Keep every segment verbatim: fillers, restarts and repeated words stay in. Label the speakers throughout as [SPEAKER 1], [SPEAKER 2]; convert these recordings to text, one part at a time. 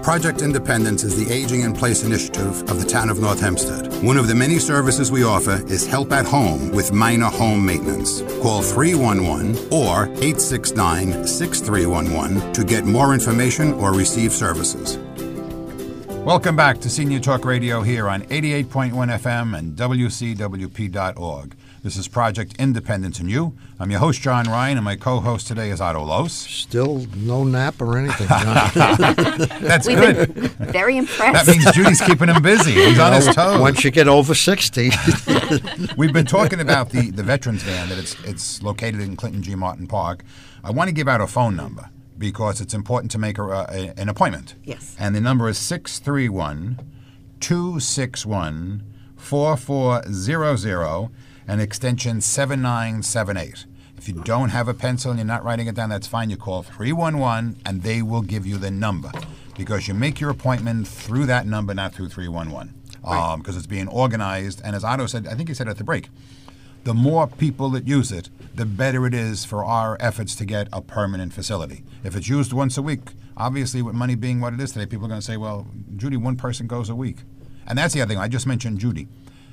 [SPEAKER 1] Project Independence is the Aging in Place initiative of the town of North Hempstead. One of the many services we offer is help at home with minor home maintenance. Call three one one or eight six nine, six three one one to get more information or receive services.
[SPEAKER 2] Welcome back to Senior Talk Radio here on eighty-eight point one F M and W C W P dot org. This is Project Independence and You. I'm your host, John Ryan, and my co-host today is Otto Los.
[SPEAKER 3] Still no nap or anything, John.
[SPEAKER 2] That's
[SPEAKER 4] We've
[SPEAKER 2] good.
[SPEAKER 4] Been very impressed.
[SPEAKER 2] That means Judy's keeping him busy. He's on his toes.
[SPEAKER 3] Once you get over sixty.
[SPEAKER 2] We've been talking about the, the Veterans Van, that it's it's located in Clinton G. Martin Park. I want to give out a phone number because it's important to make a, a, an appointment.
[SPEAKER 4] Yes.
[SPEAKER 2] And the number is six three one, two six one, four four zero zero and extension seven nine seven eight. If you don't have a pencil and you're not writing it down, that's fine. You call three one one and they will give you the number because you make your appointment through that number, not through three one one.
[SPEAKER 4] Right.
[SPEAKER 2] Um, because it's being organized. And as Otto said, I think he said at the break, the more people that use it, the better it is for our efforts to get a permanent facility. If it's used once a week, obviously with money being what it is today, people are going to say, well, Judy, one person goes a week. And that's the other thing. I just mentioned Judy.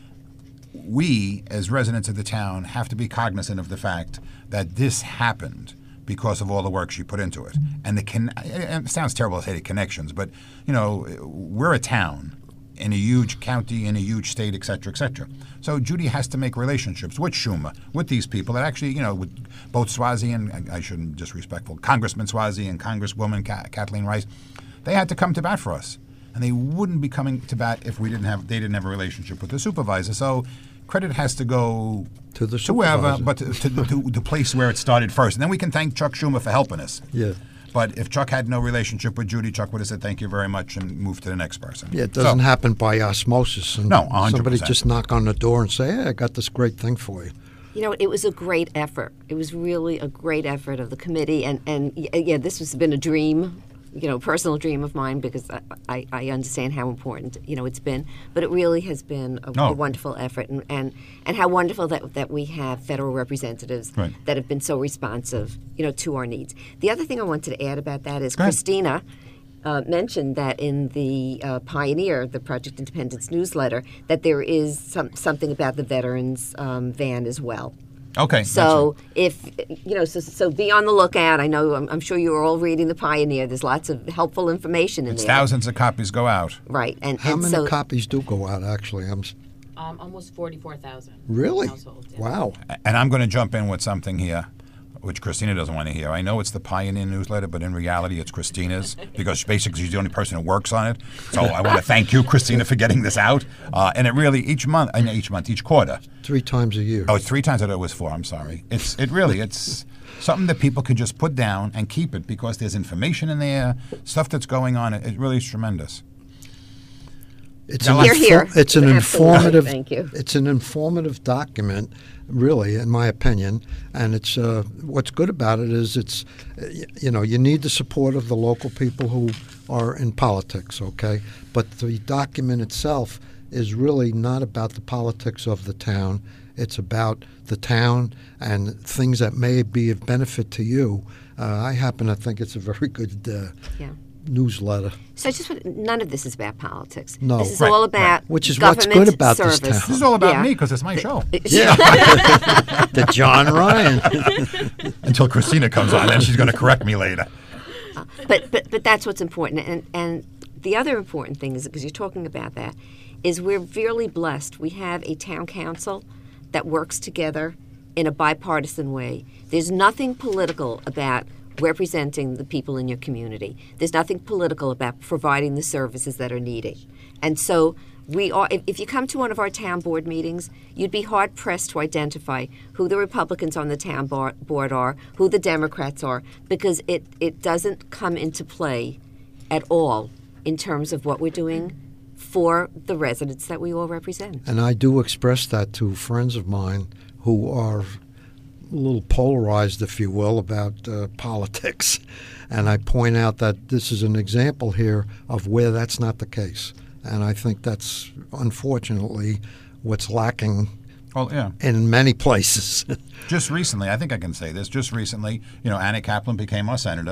[SPEAKER 2] We, as residents of the town, have to be cognizant of the fact that this happened because of all the work she put into it. And the con- it sounds terrible to say the connections, but, you know, we're a town in a huge county, in a huge state, et cetera, et cetera. So Judy has to make relationships with Schumer, with these people that actually, you know, with both Swazi and, I shouldn't be disrespectful, Congressman Swazi and Congresswoman Ka- Kathleen Rice, they had to come to bat for us. And they wouldn't be coming to bat if we didn't have, they didn't have a relationship with the supervisor. So credit has to go
[SPEAKER 3] to the
[SPEAKER 2] to whoever,
[SPEAKER 3] supervisor.
[SPEAKER 2] but to, to, the, to the place where it started first. And then we can thank Chuck Schumer for helping us.
[SPEAKER 3] Yeah.
[SPEAKER 2] But if Chuck had no relationship with Judy, Chuck would have said thank you very much and moved to the next person.
[SPEAKER 3] Yeah, it doesn't
[SPEAKER 2] So,
[SPEAKER 3] happen by osmosis. And
[SPEAKER 2] No, one hundred
[SPEAKER 3] somebody
[SPEAKER 2] percent.
[SPEAKER 3] just knock on the door and say, hey, I got this great thing for you.
[SPEAKER 4] You know, it was a great effort. It was really a great effort of the committee. And, and y- yeah, this has been a dream, you know, personal dream of mine because I, I, I understand how important, you know, it's been. But it really has been a,
[SPEAKER 2] Oh.
[SPEAKER 4] a wonderful effort. And, and, and how wonderful that, that we have federal representatives
[SPEAKER 2] Right.
[SPEAKER 4] that have been so responsive, you know, to our needs. The other thing I wanted to add about that is
[SPEAKER 2] Go ahead.
[SPEAKER 4] Christina uh, mentioned that in the uh, Pioneer, the Project Independence newsletter, that there is some, something about the veterans um, van as well.
[SPEAKER 2] Okay.
[SPEAKER 4] So if you know, so, so be on the lookout. I know, I'm, I'm sure you're all reading the Pioneer. There's lots of helpful information in
[SPEAKER 2] it's
[SPEAKER 4] there.
[SPEAKER 2] thousands of copies go out.
[SPEAKER 4] Right, and
[SPEAKER 3] How
[SPEAKER 4] and
[SPEAKER 3] many
[SPEAKER 4] so
[SPEAKER 3] copies do go out, actually? I'm s-
[SPEAKER 5] Um, almost forty-four thousand.
[SPEAKER 3] Really?
[SPEAKER 5] Households, yeah.
[SPEAKER 3] Wow.
[SPEAKER 2] And I'm going to jump in with something here, which Christina doesn't want to hear. I know it's the Pioneer newsletter, but in reality it's Christina's because basically she's the only person who works on it. So I want to thank you, Christina, for getting this out. Uh, and it really, each month, I mean, each month, each quarter.
[SPEAKER 3] Three times a year.
[SPEAKER 2] Oh, it's three times. I thought it was four. I'm sorry. It's It really, it's something that people can just put down and keep it because there's information in there, stuff that's going on. It, it really is tremendous.
[SPEAKER 3] It's
[SPEAKER 2] Now,
[SPEAKER 3] an
[SPEAKER 4] You're here.
[SPEAKER 3] It's an
[SPEAKER 4] Absolutely.
[SPEAKER 3] informative.
[SPEAKER 4] Thank you.
[SPEAKER 3] It's an informative document, really, in my opinion. And it's uh, what's good about it is it's, uh, y- you know, you need the support of the local people who are in politics. Okay, but the document itself is really not about the politics of the town. It's about the town and things that may be of benefit to you. Uh, I happen to think it's a very good uh,
[SPEAKER 4] yeah.
[SPEAKER 3] newsletter.
[SPEAKER 4] So I just want, none of this is about politics.
[SPEAKER 3] No.
[SPEAKER 4] This is
[SPEAKER 2] Right,
[SPEAKER 4] all
[SPEAKER 2] right.
[SPEAKER 4] about
[SPEAKER 3] Which is what's
[SPEAKER 4] government
[SPEAKER 3] good about this
[SPEAKER 4] service.
[SPEAKER 3] town.
[SPEAKER 2] This is all about
[SPEAKER 4] Yeah.
[SPEAKER 2] me because it's my show.
[SPEAKER 3] Yeah, the John Ryan.
[SPEAKER 2] Until Christina comes on, and she's going to correct me later.
[SPEAKER 4] but, but but that's what's important. And and the other important thing is, because you're talking about that, is we're really blessed. We have a town council that works together in a bipartisan way. There's nothing political about representing the people in your community. There's nothing political about providing the services that are needed. And so we are, if, if you come to one of our town board meetings, you'd be hard pressed to identify who the Republicans on the town bar, board are, who the Democrats are, because it, it doesn't come into play at all in terms of what we're doing for the residents that we all represent.
[SPEAKER 3] And I do express that to friends of mine who are a little polarized, if you will, about uh, politics. And I point out that this is an example here of where that's not the case. And I think that's, unfortunately, what's lacking
[SPEAKER 2] Well, yeah.
[SPEAKER 3] in many places.
[SPEAKER 2] Just recently, I think I can say this, just recently, you know, Anna Kaplan became our senator.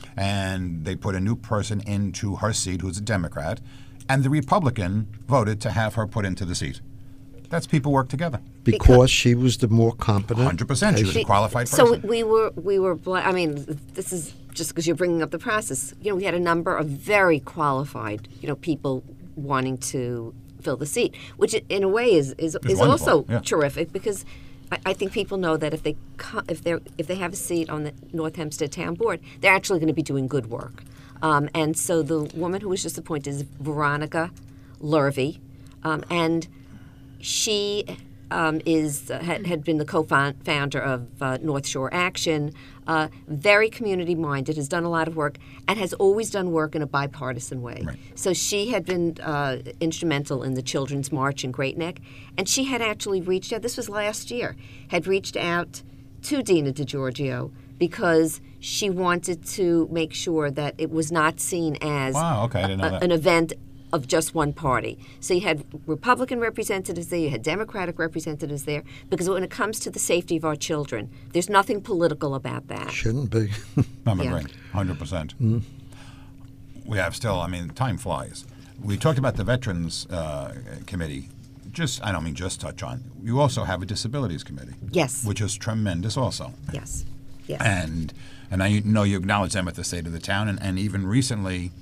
[SPEAKER 2] and they put a new person into her seat who's a Democrat, and the Republican voted to have her put into the seat. That's people work together.
[SPEAKER 3] Because,
[SPEAKER 4] Because-
[SPEAKER 3] she was the more competent.
[SPEAKER 2] one hundred percent. She was a
[SPEAKER 3] patient.
[SPEAKER 2] qualified
[SPEAKER 4] So
[SPEAKER 2] person.
[SPEAKER 4] we were we were. bl- I mean, this is just because you're bringing up the process. You know, we had a number of very qualified, you know, people wanting to fill the seat, which in a way is is, is
[SPEAKER 2] wonderful,
[SPEAKER 4] also
[SPEAKER 2] yeah.
[SPEAKER 4] terrific because I, I think people know that if they co- if they if they have a seat on the North Hempstead Town Board, they're actually going to be doing good work. Um, and so the woman who was just appointed is Veronica Lurvy, um, and she um, is uh, had, had been the co-founder of uh, North Shore Action, uh, very community-minded, has done a lot of work, and has always done work in a bipartisan way.
[SPEAKER 2] Right.
[SPEAKER 4] So she had been uh, instrumental in the Children's March in Great Neck, and she had actually reached out, this was last year, had reached out to Dina DiGiorgio because she wanted to make sure that it was not seen as
[SPEAKER 2] Wow, okay, I didn't know
[SPEAKER 4] a-
[SPEAKER 2] that.
[SPEAKER 4] an event of just one party. So you had Republican representatives there, you had Democratic representatives there, because when it comes to the safety of our children, there's nothing political about that.
[SPEAKER 3] Shouldn't be.
[SPEAKER 2] I'm
[SPEAKER 4] Yeah.
[SPEAKER 2] agreeing, one hundred percent. We have still, I mean, time flies. We talked about the Veterans uh, Committee. Just, I don't mean just touch on. You also have a Disabilities Committee.
[SPEAKER 4] Yes.
[SPEAKER 2] Which is tremendous also.
[SPEAKER 4] Yes. Yes.
[SPEAKER 2] And and I know you acknowledge them at the state of the town, and, and even recently,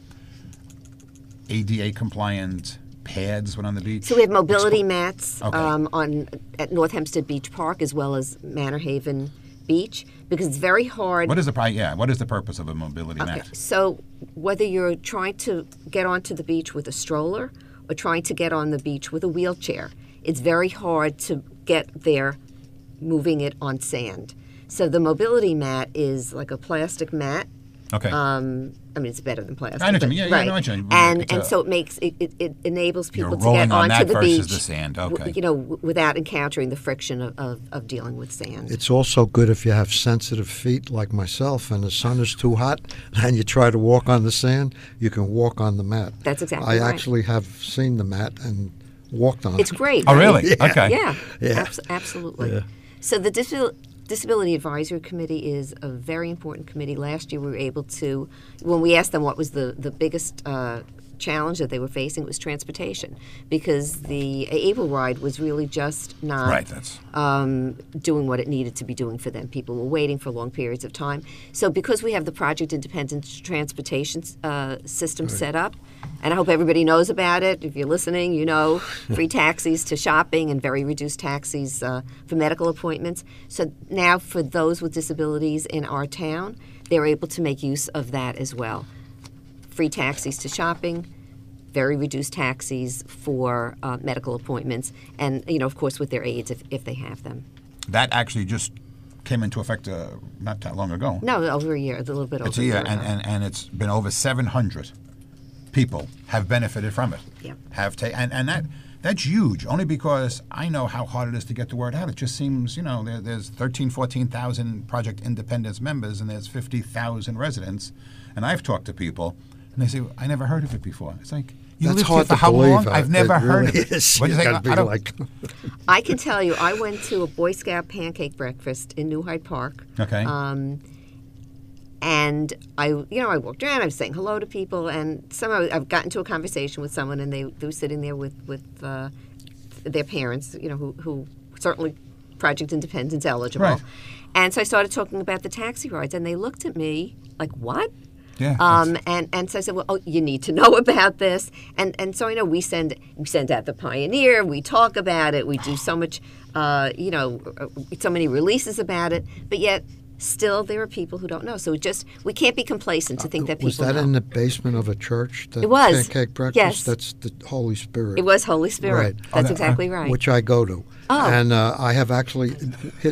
[SPEAKER 2] A D A compliant pads went on the beach.
[SPEAKER 4] So we have mobility
[SPEAKER 2] Expl-
[SPEAKER 4] mats
[SPEAKER 2] Okay.
[SPEAKER 4] um, on at North Hempstead Beach Park as well as Manor Haven Beach because it's very hard.
[SPEAKER 2] What is the pri- yeah? What is the purpose of a mobility
[SPEAKER 4] Okay,
[SPEAKER 2] mat?
[SPEAKER 4] so whether you're trying to get onto the beach with a stroller or trying to get on the beach with a wheelchair, it's very hard to get there moving it on sand. So the mobility mat is like a plastic mat.
[SPEAKER 2] Okay.
[SPEAKER 4] Um, I mean, it's better than plastic.
[SPEAKER 2] I know what you
[SPEAKER 4] but-
[SPEAKER 2] mean. Yeah, yeah, I
[SPEAKER 4] right.
[SPEAKER 2] know what you mean.
[SPEAKER 4] And
[SPEAKER 2] It's
[SPEAKER 4] and
[SPEAKER 2] a-
[SPEAKER 4] so it makes it, it, it enables
[SPEAKER 2] You're
[SPEAKER 4] people to
[SPEAKER 2] rolling
[SPEAKER 4] get
[SPEAKER 2] on
[SPEAKER 4] onto
[SPEAKER 2] that
[SPEAKER 4] the
[SPEAKER 2] versus
[SPEAKER 4] beach.
[SPEAKER 2] the sand.
[SPEAKER 4] w-
[SPEAKER 2] Okay.
[SPEAKER 4] You know, w- without encountering the friction of, of, of dealing with sand.
[SPEAKER 3] It's also good if you have sensitive feet like myself and the sun is too hot and you try to walk on the sand, you can walk on the mat.
[SPEAKER 4] That's exactly
[SPEAKER 3] I
[SPEAKER 4] right.
[SPEAKER 3] actually have seen the mat and walked on
[SPEAKER 4] It's
[SPEAKER 3] it.
[SPEAKER 4] great.
[SPEAKER 2] Oh,
[SPEAKER 4] right?
[SPEAKER 2] really? Okay.
[SPEAKER 4] Yeah,
[SPEAKER 3] Yeah.
[SPEAKER 4] abs- absolutely.
[SPEAKER 3] Yeah.
[SPEAKER 4] So the Disabil- Disability Advisory Committee is a very important committee. Last year we were able to, when we asked them what was the, the biggest uh, challenge that they were facing, it was transportation because the Able Ride was really just not
[SPEAKER 2] Right, that's-
[SPEAKER 4] um, doing what it needed to be doing for them. People were waiting for long periods of time. So because we have the Project Independent Transportation uh, system set up, and I hope everybody knows about it. If you're listening, you know, free taxis to shopping and very reduced taxis uh, for medical appointments. So now for those with disabilities in our town, they're able to make use of that as well. Free taxis to shopping, very reduced taxis for uh, medical appointments, and, you know, of course, with their aides if, if they have them.
[SPEAKER 2] That actually just came into effect uh, not that long ago.
[SPEAKER 4] No, over a year, a little bit over
[SPEAKER 2] It's a year,
[SPEAKER 4] ago.
[SPEAKER 2] and, and, and it's been over seven hundred people have benefited from it.
[SPEAKER 4] Yeah.
[SPEAKER 2] Have ta- and, and that that's huge, only because I know how hard it is to get the word out. It just seems, you know, there, there's thirteen, fourteen thousand Project Independence members, and there's fifty thousand residents. And I've talked to people, and they say, I never heard of it before. It's like, you
[SPEAKER 3] That's
[SPEAKER 2] lived here
[SPEAKER 3] hard
[SPEAKER 2] for
[SPEAKER 3] to
[SPEAKER 2] how
[SPEAKER 3] believe.
[SPEAKER 2] long?
[SPEAKER 3] uh,
[SPEAKER 2] I've never
[SPEAKER 3] it
[SPEAKER 2] heard
[SPEAKER 3] really
[SPEAKER 2] of it.
[SPEAKER 3] Is.
[SPEAKER 2] What'd
[SPEAKER 3] You
[SPEAKER 2] you say?
[SPEAKER 3] gotta be
[SPEAKER 2] I don't-
[SPEAKER 3] like,
[SPEAKER 4] I can tell you, I went to a Boy Scout pancake breakfast in New Hyde Park.
[SPEAKER 2] Okay.
[SPEAKER 4] Um, and I, you know, I walked around. I was saying hello to people, and somehow I've gotten into a conversation with someone, and they, they were sitting there with with uh, their parents, you know, who who certainly Project Independence eligible.
[SPEAKER 2] Right.
[SPEAKER 4] And so I started talking about the taxi rides, and they looked at me like, "What?"
[SPEAKER 2] Yeah,
[SPEAKER 4] Um, and and so I said, well, oh, you need to know about this. And and so I know we send we send out the Pioneer. We talk about it. We do so much, uh, you know, uh, so many releases about it. But yet, still, there are people who don't know. So it just we can't be complacent to think that people
[SPEAKER 3] was that
[SPEAKER 4] know.
[SPEAKER 3] in the basement of a church? That
[SPEAKER 4] It was.
[SPEAKER 3] Pancake breakfast?
[SPEAKER 4] Yes.
[SPEAKER 3] That's the Holy Spirit.
[SPEAKER 4] It was Holy Spirit.
[SPEAKER 3] Right.
[SPEAKER 4] That's
[SPEAKER 2] Oh, that-
[SPEAKER 4] exactly right.
[SPEAKER 3] Which I go to.
[SPEAKER 4] Oh.
[SPEAKER 3] And uh, I have actually. Hit,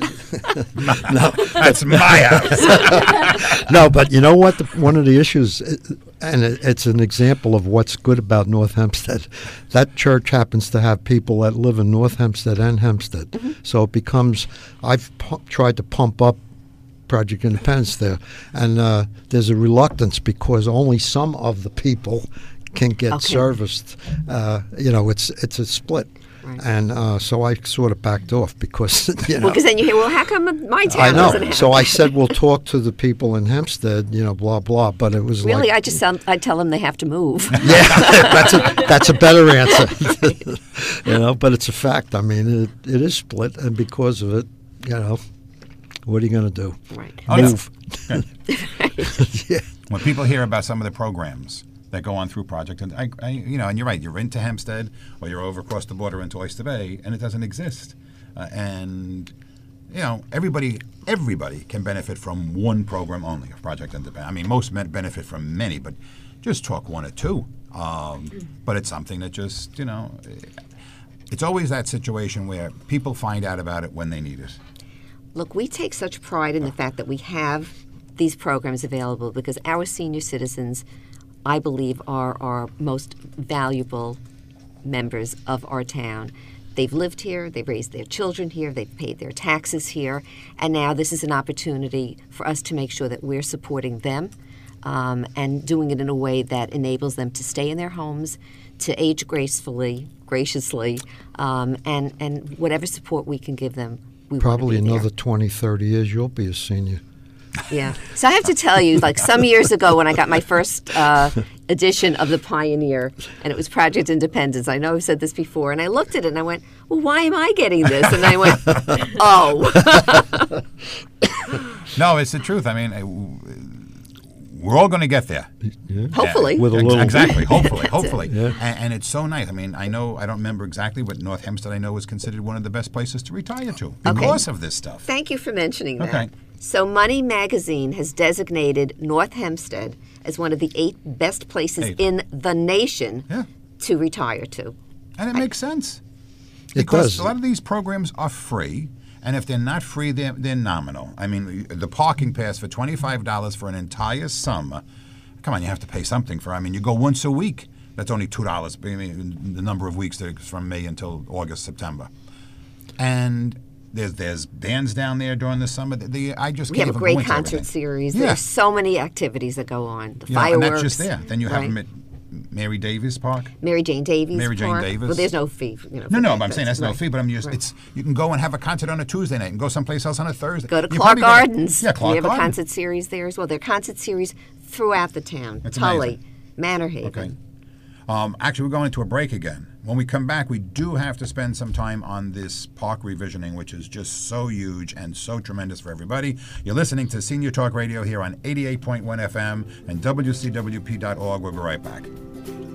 [SPEAKER 2] That's my house.
[SPEAKER 3] no, but you know what? The, one of the issues, and it, it's an example of what's good about North Hempstead. That church happens to have people that live in North Hempstead and Hempstead.
[SPEAKER 4] Mm-hmm.
[SPEAKER 3] So it becomes, I've pu- tried to pump up Project Independence there, and uh, there's a reluctance because only some of the people can get
[SPEAKER 4] Okay.
[SPEAKER 3] serviced. Uh, you know, it's it's a split.
[SPEAKER 4] Right. Right.
[SPEAKER 3] And uh, so I sort of backed off because, you know.
[SPEAKER 4] Well, because then you hear, well, how come my town
[SPEAKER 3] I know.
[SPEAKER 4] doesn't have
[SPEAKER 3] So I
[SPEAKER 4] that?
[SPEAKER 3] said, we'll talk to the people in Hempstead, you know, blah, blah. But it was
[SPEAKER 4] Really,
[SPEAKER 3] like.
[SPEAKER 4] I just sound, I tell them they have to move.
[SPEAKER 3] Yeah, that's a, that's a better answer. You know, but it's a fact. I mean, it, it is split, and because of it, you know, what are you going to do?
[SPEAKER 4] Right.
[SPEAKER 2] Oh, no.
[SPEAKER 3] Move. Yeah.
[SPEAKER 2] When people hear about some of the programs that go on through Project, and I, I, you know, and you're right, you're into Hempstead or you're over across the border into Oyster Bay, and it doesn't exist. Uh, and you know, everybody, everybody can benefit from one program only of Project Independence. I mean, most men benefit from many, but just talk one or two. Um, but it's something that just, you know, it's always that situation where people find out about it when they need it.
[SPEAKER 4] Look, we take such pride in the fact that we have these programs available because our senior citizens, I believe, are our most valuable members of our town. They've lived here, they've raised their children here, they've paid their taxes here, and now this is an opportunity for us to make sure that we're supporting them um, and doing it in a way that enables them to stay in their homes, to age gracefully, graciously, um, and, and whatever support we can give them, we
[SPEAKER 3] Probably
[SPEAKER 4] want to be
[SPEAKER 3] another
[SPEAKER 4] there.
[SPEAKER 3] twenty, thirty years, you'll be a senior.
[SPEAKER 4] Yeah. So I have to tell you, like some years ago when I got my first uh, edition of the Pioneer, and it was Project Independence. I know I've said this before, and I looked at it and I went, well, why am I getting this? And I went, oh.
[SPEAKER 2] No, it's the truth. I mean, uh, we're all going to get there.
[SPEAKER 3] Yeah.
[SPEAKER 4] Hopefully.
[SPEAKER 3] With a
[SPEAKER 2] Ex-
[SPEAKER 3] little-
[SPEAKER 2] exactly, hopefully, hopefully,
[SPEAKER 3] Yeah.
[SPEAKER 2] and, and it's so nice. I mean, I know I don't remember exactly, but North Hempstead I know is considered one of the best places to retire to because of this stuff.
[SPEAKER 4] Thank you for mentioning that.
[SPEAKER 2] Okay.
[SPEAKER 4] So Money Magazine has designated North Hempstead as one of the eight best places
[SPEAKER 2] Eight.
[SPEAKER 4] in the nation
[SPEAKER 2] Yeah.
[SPEAKER 4] to retire to.
[SPEAKER 2] And it makes sense.
[SPEAKER 3] It
[SPEAKER 2] Because
[SPEAKER 3] does.
[SPEAKER 2] a lot of these programs are free, and if they're not free, they're, they're nominal. I mean, the parking pass for twenty-five dollars for an entire summer, come on, you have to pay something for. I mean, you go once a week. That's only two dollars, I mean, the number of weeks that it's from May until August, September. And there's there's bands down there during the summer. The, the, I just
[SPEAKER 4] We
[SPEAKER 2] can't
[SPEAKER 4] have a
[SPEAKER 2] even
[SPEAKER 4] great
[SPEAKER 2] go into
[SPEAKER 4] concert
[SPEAKER 2] everything.
[SPEAKER 4] series.
[SPEAKER 2] Yeah.
[SPEAKER 4] There's so many activities that go on. The
[SPEAKER 2] You know,
[SPEAKER 4] fireworks.
[SPEAKER 2] and that's just there. Then you have
[SPEAKER 4] right?
[SPEAKER 2] them at Mary Davis Park.
[SPEAKER 4] Mary Jane Davies
[SPEAKER 2] Mary Jane
[SPEAKER 4] Park.
[SPEAKER 2] Davis.
[SPEAKER 4] Well, there's no fee. You know,
[SPEAKER 2] No,
[SPEAKER 4] for
[SPEAKER 2] no,
[SPEAKER 4] that,
[SPEAKER 2] but I'm saying that's no
[SPEAKER 4] right.
[SPEAKER 2] fee. But I'm just
[SPEAKER 4] Right.
[SPEAKER 2] it's you can go and have a concert on a Tuesday night and go someplace else on a Thursday.
[SPEAKER 4] Go to
[SPEAKER 2] You
[SPEAKER 4] Clark
[SPEAKER 2] probably gotta-
[SPEAKER 4] Gardens.
[SPEAKER 2] Yeah, Clark
[SPEAKER 4] We have a
[SPEAKER 2] Gardens.
[SPEAKER 4] concert series there as well. There are concert series throughout the town.
[SPEAKER 2] That's
[SPEAKER 4] Tully,
[SPEAKER 2] amazing.
[SPEAKER 4] Manor Haven.
[SPEAKER 2] Okay. Um, actually, we're going into a break again. When we come back, we do have to spend some time on this park revisioning, which is just so huge and so tremendous for everybody. You're listening to Senior Talk Radio here on eighty-eight point one F M and W C W P dot org. We'll be right back.